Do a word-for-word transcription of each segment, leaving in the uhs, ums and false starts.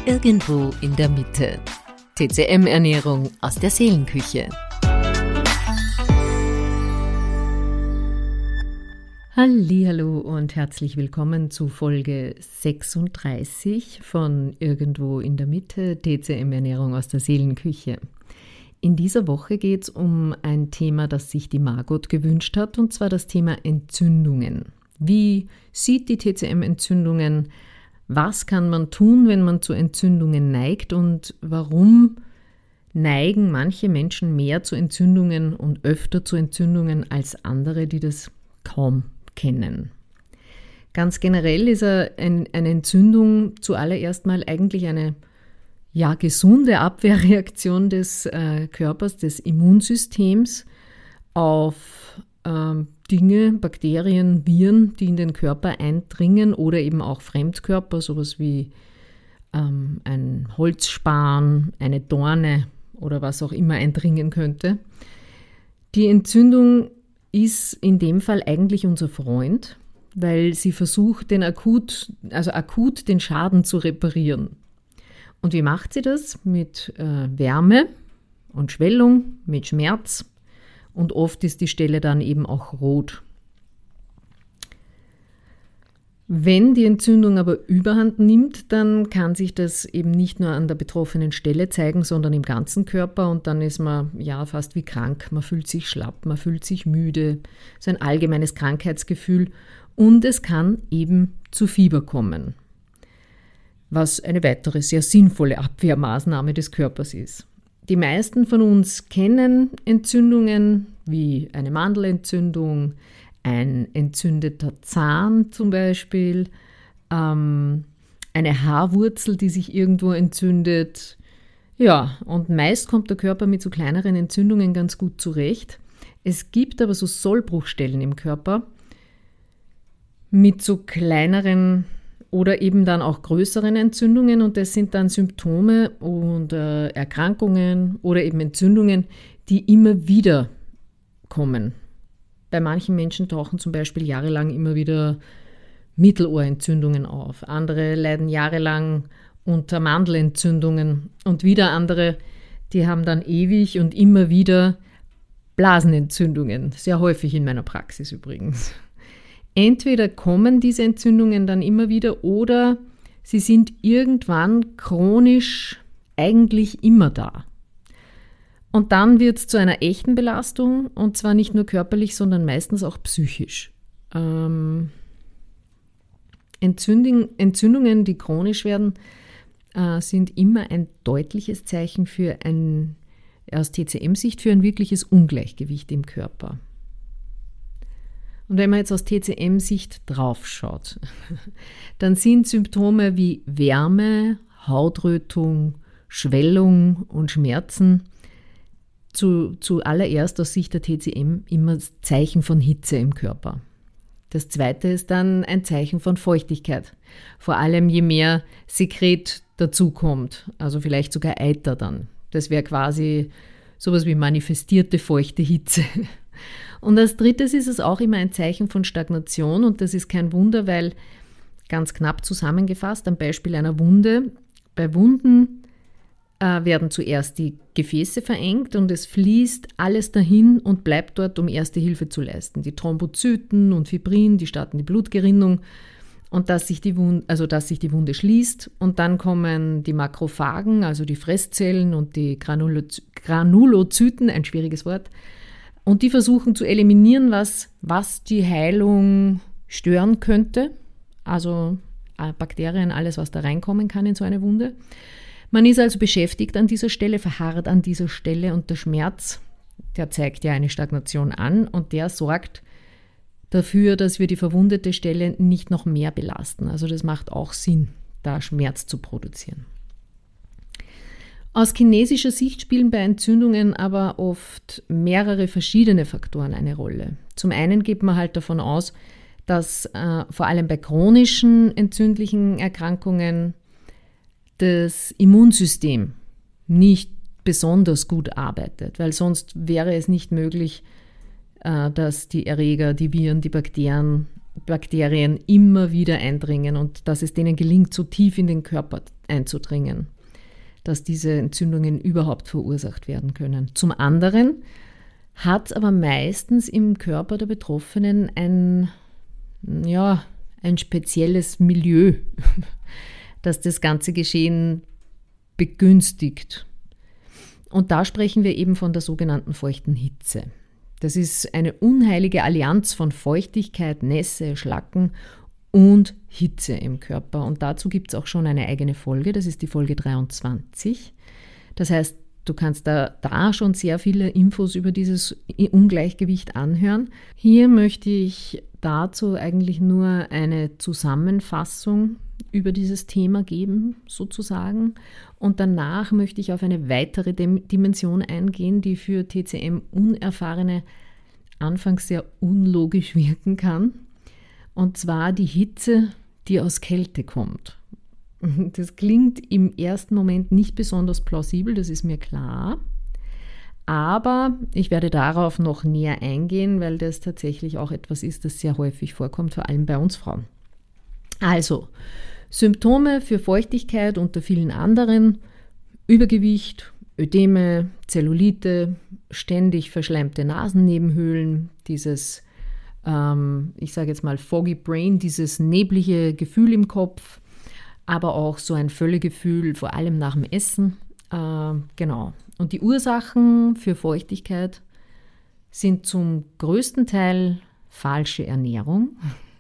Irgendwo in der Mitte. T C M-Ernährung aus der Seelenküche. Hallihallo und herzlich willkommen zu Folge sechsunddreißig von Irgendwo in der Mitte, T C M-Ernährung aus der Seelenküche. In dieser Woche geht es um ein Thema, das sich die Margot gewünscht hat, und zwar das Thema Entzündungen. Wie sieht die T C M Entzündungen? Was kann man tun, wenn man zu Entzündungen neigt, und warum neigen manche Menschen mehr zu Entzündungen und öfter zu Entzündungen als andere, die das kaum kennen? Ganz generell ist eine Entzündung zuallererst mal eigentlich eine ja, gesunde Abwehrreaktion des äh, Körpers, des Immunsystems auf ähm, Dinge, Bakterien, Viren, die in den Körper eindringen, oder eben auch Fremdkörper, sowas wie ähm, ein Holzspan, eine Dorne oder was auch immer eindringen könnte. Die Entzündung ist in dem Fall eigentlich unser Freund, weil sie versucht, den akut, also akut den Schaden zu reparieren. Und wie macht sie das? Mit äh, Wärme und Schwellung, mit Schmerz, und oft ist die Stelle dann eben auch rot. Wenn die Entzündung aber Überhand nimmt, dann kann sich das eben nicht nur an der betroffenen Stelle zeigen, sondern im ganzen Körper, und dann ist man ja fast wie krank. Man fühlt sich schlapp, man fühlt sich müde, so ein allgemeines Krankheitsgefühl, und es kann eben zu Fieber kommen, was eine weitere sehr sinnvolle Abwehrmaßnahme des Körpers ist. Die meisten von uns kennen Entzündungen wie eine Mandelentzündung, ein entzündeter Zahn zum Beispiel, ähm, eine Haarwurzel, die sich irgendwo entzündet. Ja, und meist kommt der Körper mit so kleineren Entzündungen ganz gut zurecht. Es gibt aber so Sollbruchstellen im Körper mit so kleineren oder eben dann auch größeren Entzündungen, und das sind dann Symptome und äh, Erkrankungen oder eben Entzündungen, die immer wieder kommen. Bei manchen Menschen tauchen zum Beispiel jahrelang immer wieder Mittelohrentzündungen auf. Andere leiden jahrelang unter Mandelentzündungen, und wieder andere, die haben dann ewig und immer wieder Blasenentzündungen. Sehr häufig in meiner Praxis übrigens. Entweder kommen diese Entzündungen dann immer wieder, oder sie sind irgendwann chronisch eigentlich immer da. Und dann wird es zu einer echten Belastung, und zwar nicht nur körperlich, sondern meistens auch psychisch. Ähm, Entzündung, Entzündungen, die chronisch werden, äh, sind immer ein deutliches Zeichen für ein, aus T C M-Sicht, für ein wirkliches Ungleichgewicht im Körper. Und wenn man jetzt aus T C M-Sicht draufschaut, dann sind Symptome wie Wärme, Hautrötung, Schwellung und Schmerzen zu, zuallererst aus Sicht der T C M immer Zeichen von Hitze im Körper. Das zweite ist dann ein Zeichen von Feuchtigkeit. Vor allem je mehr Sekret dazukommt, also vielleicht sogar Eiter dann. Das wäre quasi sowas wie manifestierte feuchte Hitze. Und als drittes ist es auch immer ein Zeichen von Stagnation, und das ist kein Wunder, weil, ganz knapp zusammengefasst, am Beispiel einer Wunde, bei Wunden äh, werden zuerst die Gefäße verengt und es fließt alles dahin und bleibt dort, um erste Hilfe zu leisten. Die Thrombozyten und Fibrin, die starten die Blutgerinnung, und dass sich die Wunde, also dass sich die Wunde schließt, und dann kommen die Makrophagen, also die Fresszellen, und die Granulozy- Granulozyten, ein schwieriges Wort. Und die versuchen zu eliminieren, was, was die Heilung stören könnte. Also Bakterien, alles, was da reinkommen kann in so eine Wunde. Man ist also beschäftigt an dieser Stelle, verharrt an dieser Stelle, und der Schmerz, der zeigt ja eine Stagnation an, und der sorgt dafür, dass wir die verwundete Stelle nicht noch mehr belasten. Also das macht auch Sinn, da Schmerz zu produzieren. Aus chinesischer Sicht spielen bei Entzündungen aber oft mehrere verschiedene Faktoren eine Rolle. Zum einen geht man halt davon aus, dass äh, vor allem bei chronischen entzündlichen Erkrankungen das Immunsystem nicht besonders gut arbeitet, weil sonst wäre es nicht möglich, äh, dass die Erreger, die Viren, die Bakterien Bakterien immer wieder eindringen und dass es denen gelingt, so tief in den Körper einzudringen, dass diese Entzündungen überhaupt verursacht werden können. Zum anderen hat aber meistens im Körper der Betroffenen ein, ja, ein spezielles Milieu, das das ganze Geschehen begünstigt. Und da sprechen wir eben von der sogenannten feuchten Hitze. Das ist eine unheilige Allianz von Feuchtigkeit, Nässe, Schlacken und Hitze im Körper. Und dazu gibt es auch schon eine eigene Folge, das ist die Folge dreiundzwanzig. Das heißt, du kannst da, da schon sehr viele Infos über dieses Ungleichgewicht anhören. Hier möchte ich dazu eigentlich nur eine Zusammenfassung über dieses Thema geben, sozusagen. Und danach möchte ich auf eine weitere Dimension eingehen, die für T C M-Unerfahrene anfangs sehr unlogisch wirken kann. Und zwar die Hitze, die aus Kälte kommt. Das klingt im ersten Moment nicht besonders plausibel, das ist mir klar. Aber ich werde darauf noch näher eingehen, weil das tatsächlich auch etwas ist, das sehr häufig vorkommt, vor allem bei uns Frauen. Also, Symptome für Feuchtigkeit unter vielen anderen: Übergewicht, Ödeme, Zellulite, ständig verschleimte Nasennebenhöhlen, dieses, ähm, ich sage jetzt mal foggy brain, dieses neblige Gefühl im Kopf, aber auch so ein Völlegefühl, vor allem nach dem Essen. Äh, genau. Und die Ursachen für Feuchtigkeit sind zum größten Teil falsche Ernährung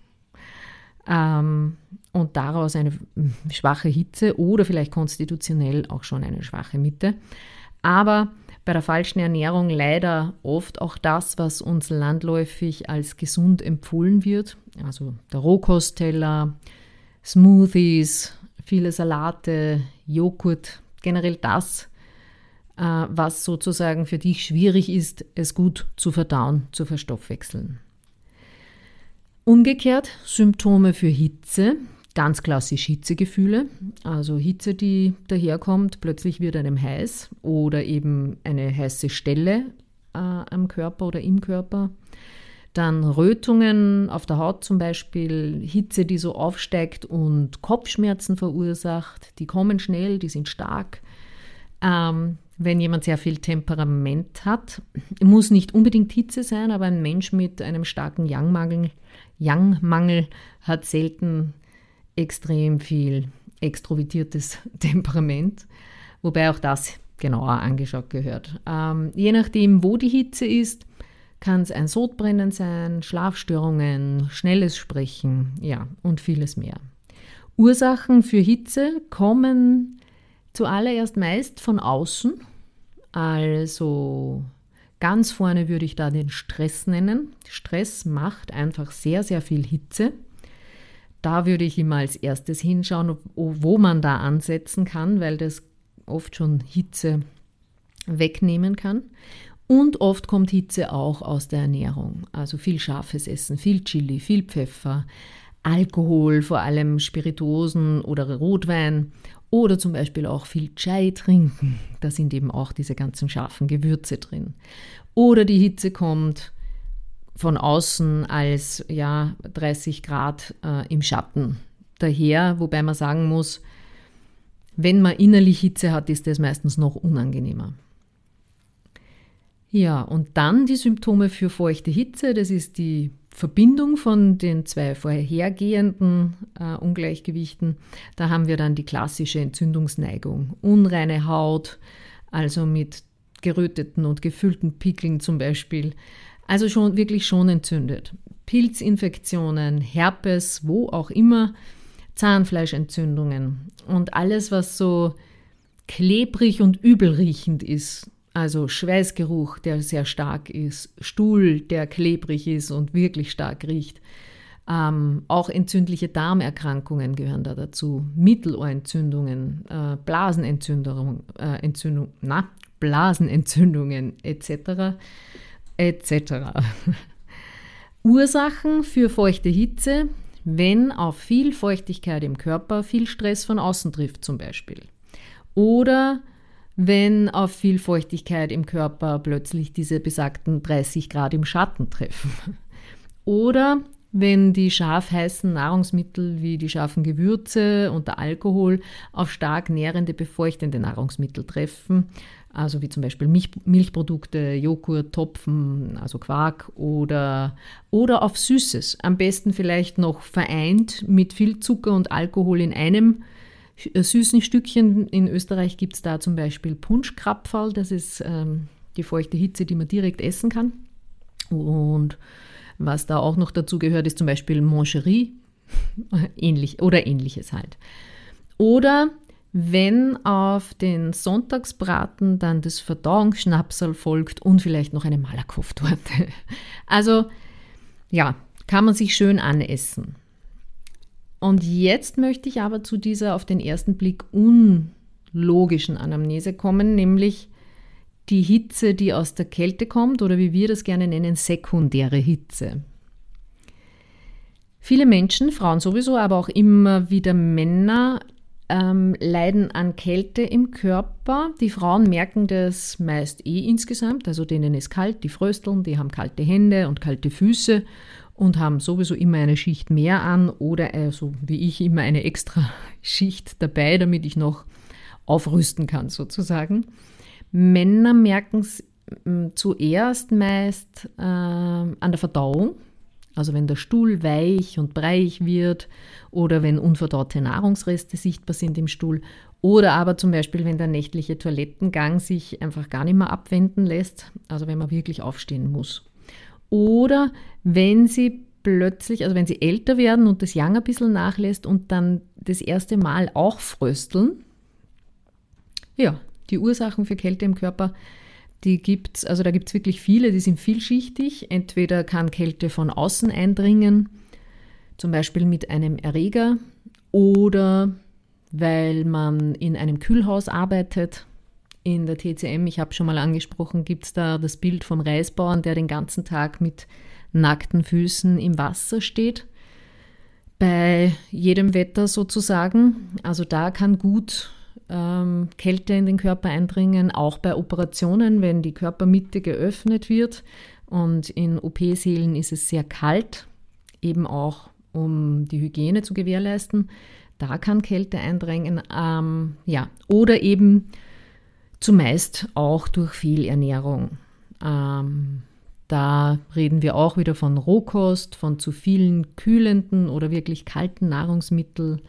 ähm, und daraus eine schwache Hitze oder vielleicht konstitutionell auch schon eine schwache Mitte. Aber bei der falschen Ernährung leider oft auch das, was uns landläufig als gesund empfohlen wird. Also der Rohkostteller, Smoothies, viele Salate, Joghurt, generell das, was sozusagen für dich schwierig ist, es gut zu verdauen, zu verstoffwechseln. Umgekehrt Symptome für Hitze, ganz klassisch Hitzegefühle, also Hitze, die daherkommt, plötzlich wird einem heiß oder eben eine heiße Stelle äh, am Körper oder im Körper. Dann Rötungen auf der Haut zum Beispiel, Hitze, die so aufsteigt und Kopfschmerzen verursacht, die kommen schnell, die sind stark. Ähm, wenn jemand sehr viel Temperament hat, muss nicht unbedingt Hitze sein, aber ein Mensch mit einem starken Yang-Mangel, Yang-Mangel hat selten extrem viel extrovertiertes Temperament, wobei auch das genauer angeschaut gehört. Ähm, je nachdem, wo die Hitze ist, kann es ein Sodbrennen sein, Schlafstörungen, schnelles Sprechen, ja, und vieles mehr. Ursachen für Hitze kommen zuallererst meist von außen, also ganz vorne würde ich da den Stress nennen. Stress macht einfach sehr, sehr viel Hitze. Da würde ich immer als erstes hinschauen, wo man da ansetzen kann, weil das oft schon Hitze wegnehmen kann. Und oft kommt Hitze auch aus der Ernährung, also viel scharfes Essen, viel Chili, viel Pfeffer, Alkohol, vor allem Spirituosen oder Rotwein oder zum Beispiel auch viel Chai trinken. Da sind eben auch diese ganzen scharfen Gewürze drin. Oder die Hitze kommt von außen als ja, dreißig Grad äh, im Schatten daher, wobei man sagen muss, wenn man innerlich Hitze hat, ist das meistens noch unangenehmer. Ja, und dann die Symptome für feuchte Hitze, das ist die Verbindung von den zwei vorhergehenden äh, Ungleichgewichten. Da haben wir dann die klassische Entzündungsneigung, unreine Haut, also mit geröteten und gefüllten Pickeln zum Beispiel, also schon wirklich schon entzündet. Pilzinfektionen, Herpes, wo auch immer, Zahnfleischentzündungen und alles, was so klebrig und übelriechend ist. Also Schweißgeruch, der sehr stark ist, Stuhl, der klebrig ist und wirklich stark riecht. Ähm, auch entzündliche Darmerkrankungen gehören da dazu, Mittelohrentzündungen, äh, Blasenentzündung, äh, Entzündung, na, Blasenentzündungen et cetera et cetera. Ursachen für feuchte Hitze, wenn auf viel Feuchtigkeit im Körper viel Stress von außen trifft zum Beispiel. Oder wenn auf viel Feuchtigkeit im Körper plötzlich diese besagten dreißig Grad im Schatten treffen. Oder wenn die scharf heißen Nahrungsmittel wie die scharfen Gewürze und der Alkohol auf stark nährende, befeuchtende Nahrungsmittel treffen, also wie zum Beispiel Milch, Milchprodukte, Joghurt, Topfen, also Quark oder, oder auf Süßes. Am besten vielleicht noch vereint mit viel Zucker und Alkohol in einem süßen Stückchen. In Österreich gibt es da zum Beispiel Punschkrapferl, das ist ähm, die feuchte Hitze, die man direkt essen kann. Und was da auch noch dazu gehört, ist zum Beispiel Mangerie, ähnlich oder ähnliches halt. Oder wenn auf den Sonntagsbraten dann das Verdauungsschnapsal folgt und vielleicht noch eine Malakoff-Torte. Also ja, kann man sich schön anessen. Und jetzt möchte ich aber zu dieser auf den ersten Blick unlogischen Anamnese kommen, nämlich die Hitze, die aus der Kälte kommt oder wie wir das gerne nennen, sekundäre Hitze. Viele Menschen, Frauen sowieso, aber auch immer wieder Männer, ähm, leiden an Kälte im Körper. Die Frauen merken das meist eh insgesamt, also denen ist kalt, die frösteln, die haben kalte Hände und kalte Füße und haben sowieso immer eine Schicht mehr an oder äh, so wie ich immer eine extra Schicht dabei, damit ich noch aufrüsten kann sozusagen. Männer merken es äh, zuerst meist äh, an der Verdauung, also wenn der Stuhl weich und breiig wird oder wenn unverdaute Nahrungsreste sichtbar sind im Stuhl oder aber zum Beispiel, wenn der nächtliche Toilettengang sich einfach gar nicht mehr abwenden lässt, also wenn man wirklich aufstehen muss. Oder wenn sie plötzlich, also wenn sie älter werden und das Yang ein bisschen nachlässt und dann das erste Mal auch frösteln. Ja, die Ursachen für Kälte im Körper, die gibt's, also da gibt es wirklich viele, die sind vielschichtig. Entweder kann Kälte von außen eindringen, zum Beispiel mit einem Erreger oder weil man in einem Kühlhaus arbeitet. In der T C M, ich habe schon mal angesprochen, gibt es da das Bild vom Reisbauern, der den ganzen Tag mit nackten Füßen im Wasser steht. Bei jedem Wetter sozusagen. Also da kann gut ähm, Kälte in den Körper eindringen, auch bei Operationen, wenn die Körpermitte geöffnet wird. Und in O P-Sälen ist es sehr kalt, eben auch um die Hygiene zu gewährleisten. Da kann Kälte eindringen. Ähm, ja. Oder eben zumeist auch durch Fehlernährung. Ähm, da reden wir auch wieder von Rohkost, von zu vielen kühlenden oder wirklich kalten Nahrungsmitteln,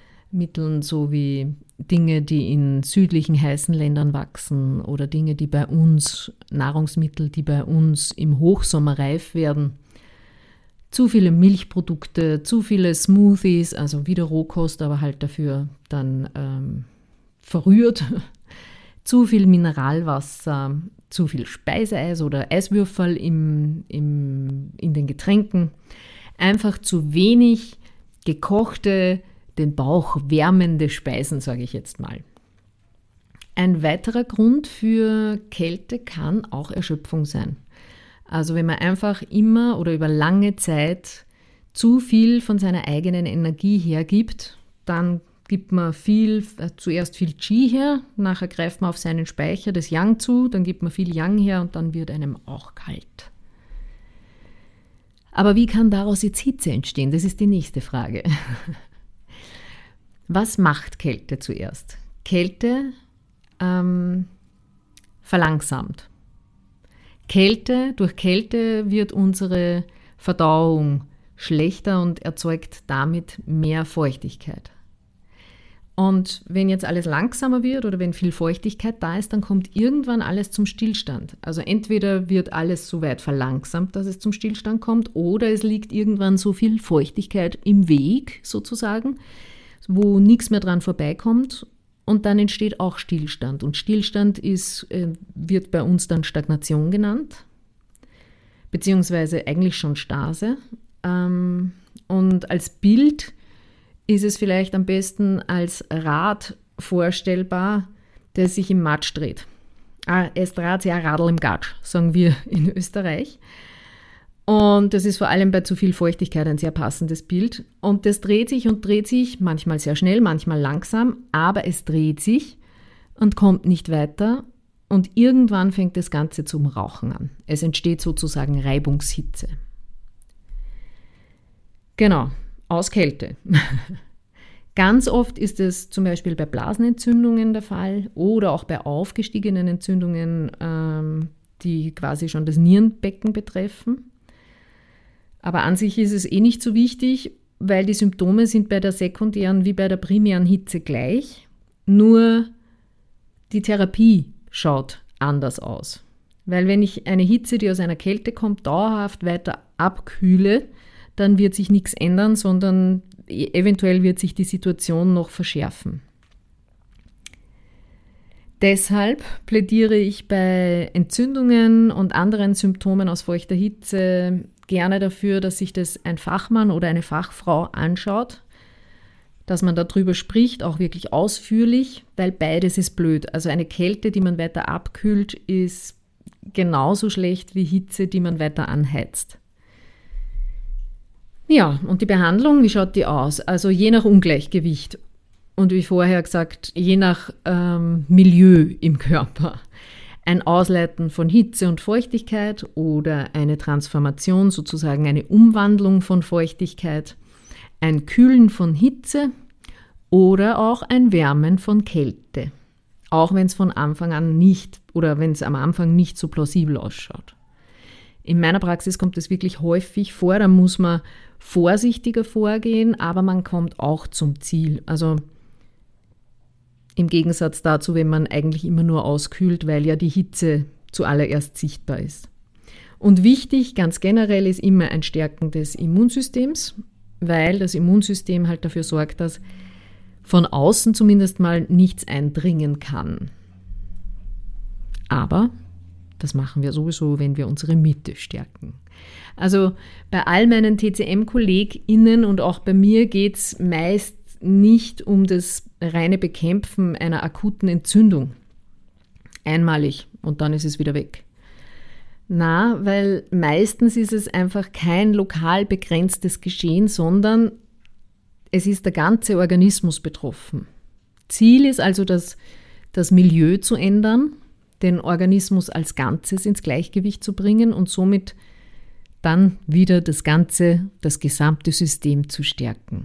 sowie Dinge, die in südlichen heißen Ländern wachsen oder Dinge, die bei uns, Nahrungsmittel, die bei uns im Hochsommer reif werden. Zu viele Milchprodukte, zu viele Smoothies, also wieder Rohkost, aber halt dafür dann ähm, verrührt. Zu viel Mineralwasser, zu viel Speiseeis oder Eiswürfel im, im, in den Getränken. Einfach zu wenig gekochte, den Bauch wärmende Speisen, sage ich jetzt mal. Ein weiterer Grund für Kälte kann auch Erschöpfung sein. Also wenn man einfach immer oder über lange Zeit zu viel von seiner eigenen Energie hergibt, dann gibt man viel, äh, zuerst viel Qi her, nachher greift man auf seinen Speicher des Yang zu, dann gibt man viel Yang her und dann wird einem auch kalt. Aber wie kann daraus jetzt Hitze entstehen? Das ist die nächste Frage. Was macht Kälte zuerst? Kälte ähm, verlangsamt. Kälte, durch Kälte wird unsere Verdauung schlechter und erzeugt damit mehr Feuchtigkeit. Und wenn jetzt alles langsamer wird oder wenn viel Feuchtigkeit da ist, dann kommt irgendwann alles zum Stillstand. Also entweder wird alles so weit verlangsamt, dass es zum Stillstand kommt, oder es liegt irgendwann so viel Feuchtigkeit im Weg sozusagen, wo nichts mehr dran vorbeikommt und dann entsteht auch Stillstand. Und Stillstand ist, wird bei uns dann Stagnation genannt, beziehungsweise eigentlich schon Stase. Und als Bild ist es vielleicht am besten als Rad vorstellbar, der sich im Matsch dreht. Ah, es dreht sich ein Radl im Gatsch, sagen wir in Österreich. Und das ist vor allem bei zu viel Feuchtigkeit ein sehr passendes Bild. Und das dreht sich und dreht sich, manchmal sehr schnell, manchmal langsam, aber es dreht sich und kommt nicht weiter. Und irgendwann fängt das Ganze zum Rauchen an. Es entsteht sozusagen Reibungshitze. Genau, aus Kälte. Ganz oft ist es zum Beispiel bei Blasenentzündungen der Fall oder auch bei aufgestiegenen Entzündungen, ähm, die quasi schon das Nierenbecken betreffen. Aber an sich ist es eh nicht so wichtig, weil die Symptome sind bei der sekundären wie bei der primären Hitze gleich, nur die Therapie schaut anders aus. Weil wenn ich eine Hitze, die aus einer Kälte kommt, dauerhaft weiter abkühle, dann wird sich nichts ändern, sondern eventuell wird sich die Situation noch verschärfen. Deshalb plädiere ich bei Entzündungen und anderen Symptomen aus feuchter Hitze gerne dafür, dass sich das ein Fachmann oder eine Fachfrau anschaut, dass man darüber spricht, auch wirklich ausführlich, weil beides ist blöd. Also eine Kälte, die man weiter abkühlt, ist genauso schlecht wie Hitze, die man weiter anheizt. Ja, und die Behandlung, wie schaut die aus? Also je nach Ungleichgewicht und wie vorher gesagt, je nach ähm, Milieu im Körper. Ein Ausleiten von Hitze und Feuchtigkeit oder eine Transformation, sozusagen eine Umwandlung von Feuchtigkeit, ein Kühlen von Hitze oder auch ein Wärmen von Kälte. Auch wenn es von Anfang an nicht oder wenn es am Anfang nicht so plausibel ausschaut. In meiner Praxis kommt es wirklich häufig vor, da muss man vorsichtiger vorgehen, aber man kommt auch zum Ziel. Also im Gegensatz dazu, wenn man eigentlich immer nur auskühlt, weil ja die Hitze zuallererst sichtbar ist. Und wichtig, ganz generell, ist immer ein Stärken des Immunsystems, weil das Immunsystem halt dafür sorgt, dass von außen zumindest mal nichts eindringen kann. Aber das machen wir sowieso, wenn wir unsere Mitte stärken. Also bei all meinen T C M-KollegInnen und auch bei mir geht es meist nicht um das reine Bekämpfen einer akuten Entzündung. Einmalig und dann ist es wieder weg. Na, weil meistens ist es einfach kein lokal begrenztes Geschehen, sondern es ist der ganze Organismus betroffen. Ziel ist also, das, das Milieu zu ändern, den Organismus als Ganzes ins Gleichgewicht zu bringen und somit dann wieder das ganze, das gesamte System zu stärken.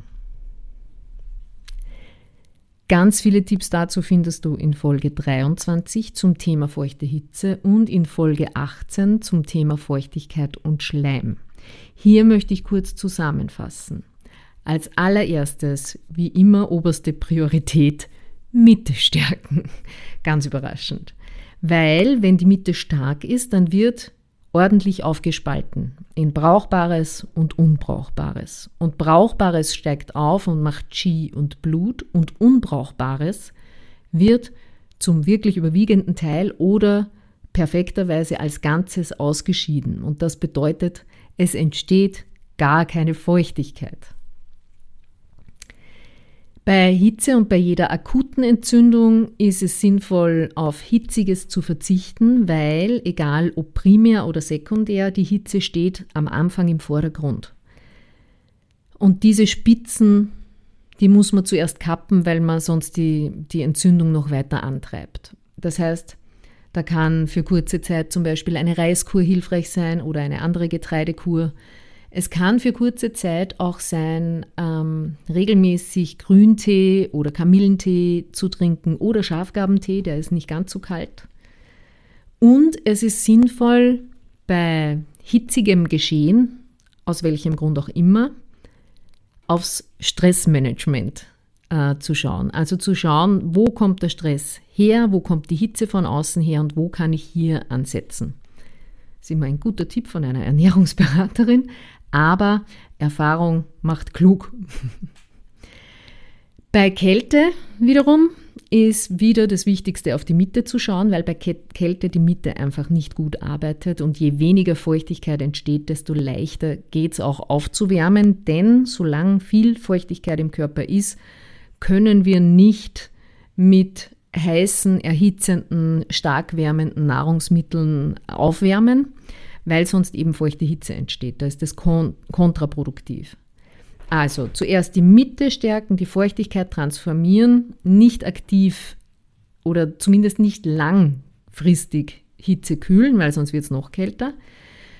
Ganz viele Tipps dazu findest du in Folge dreiundzwanzig zum Thema feuchte Hitze und in Folge achtzehn zum Thema Feuchtigkeit und Schleim. Hier möchte ich kurz zusammenfassen. Als allererstes, wie immer, oberste Priorität, Mitte stärken. Ganz überraschend. Weil, wenn die Mitte stark ist, dann wird ordentlich aufgespalten in Brauchbares und Unbrauchbares. Und Brauchbares steigt auf und macht Qi und Blut und Unbrauchbares wird zum wirklich überwiegenden Teil oder perfekterweise als Ganzes ausgeschieden. Und das bedeutet, es entsteht gar keine Feuchtigkeit. Bei Hitze und bei jeder akuten Entzündung ist es sinnvoll, auf Hitziges zu verzichten, weil, egal ob primär oder sekundär, die Hitze steht am Anfang im Vordergrund. Und diese Spitzen, die muss man zuerst kappen, weil man sonst die, die Entzündung noch weiter antreibt. Das heißt, da kann für kurze Zeit zum Beispiel eine Reiskur hilfreich sein oder eine andere Getreidekur. Es kann für kurze Zeit auch sein, ähm, regelmäßig Grüntee oder Kamillentee zu trinken oder Schafgarbentee, der ist nicht ganz so kalt. Und es ist sinnvoll, bei hitzigem Geschehen, aus welchem Grund auch immer, aufs Stressmanagement äh, zu schauen. Also zu schauen, wo kommt der Stress her, wo kommt die Hitze von außen her und wo kann ich hier ansetzen. Das ist immer ein guter Tipp von einer Ernährungsberaterin. Aber Erfahrung macht klug. Bei Kälte wiederum ist wieder das Wichtigste, auf die Mitte zu schauen, weil bei Kälte die Mitte einfach nicht gut arbeitet und je weniger Feuchtigkeit entsteht, desto leichter geht es auch aufzuwärmen, denn solange viel Feuchtigkeit im Körper ist, können wir nicht mit heißen, erhitzenden, stark wärmenden Nahrungsmitteln aufwärmen, weil sonst eben feuchte Hitze entsteht. Da ist das kon- kontraproduktiv. Also zuerst die Mitte stärken, die Feuchtigkeit transformieren, nicht aktiv oder zumindest nicht langfristig Hitze kühlen, weil sonst wird es noch kälter.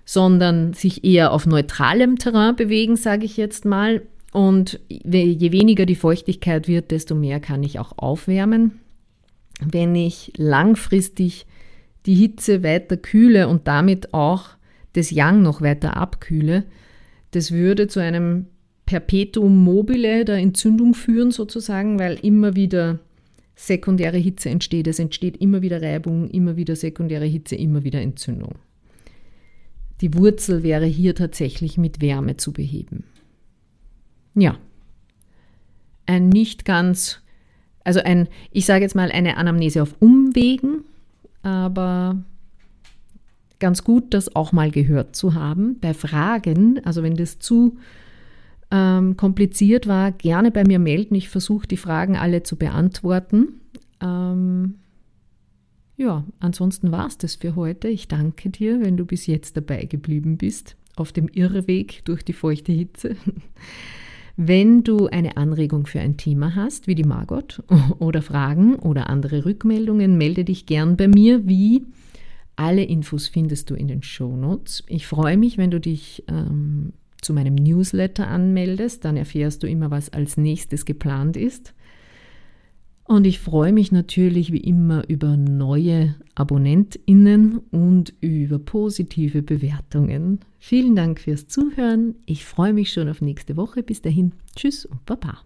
sondern sich eher auf neutralem Terrain bewegen, sage ich jetzt mal. Und je weniger die Feuchtigkeit wird, desto mehr kann ich auch aufwärmen. Wenn ich langfristig die Hitze weiter kühle und damit auch das Yang noch weiter abkühle, das würde zu einem Perpetuum mobile der Entzündung führen sozusagen, weil immer wieder sekundäre Hitze entsteht. Es entsteht immer wieder Reibung, immer wieder sekundäre Hitze, immer wieder Entzündung. Die Wurzel wäre hier tatsächlich mit Wärme zu beheben. Ja, ein nicht ganz, also ein, ich sage jetzt mal eine Anamnese auf Umwegen, aber ganz gut, das auch mal gehört zu haben. Bei Fragen, also wenn das zu ähm, kompliziert war, gerne bei mir melden. Ich versuche die Fragen alle zu beantworten. Ähm, ja, ansonsten war es das für heute. Ich danke dir, wenn du bis jetzt dabei geblieben bist, auf dem Irrweg durch die feuchte Hitze. Wenn du eine Anregung für ein Thema hast, wie die Margot, oder Fragen oder andere Rückmeldungen, melde dich gern bei mir. Wie? Alle Infos findest du in den Shownotes. Ich freue mich, wenn du dich ähm, zu meinem Newsletter anmeldest. Dann erfährst du immer, was als nächstes geplant ist. Und ich freue mich natürlich wie immer über neue AbonnentInnen und über positive Bewertungen. Vielen Dank fürs Zuhören. Ich freue mich schon auf nächste Woche. Bis dahin, tschüss und Baba.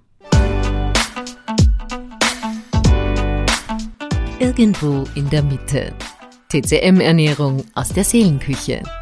Irgendwo in der Mitte. T C M-Ernährung aus der Seelenküche.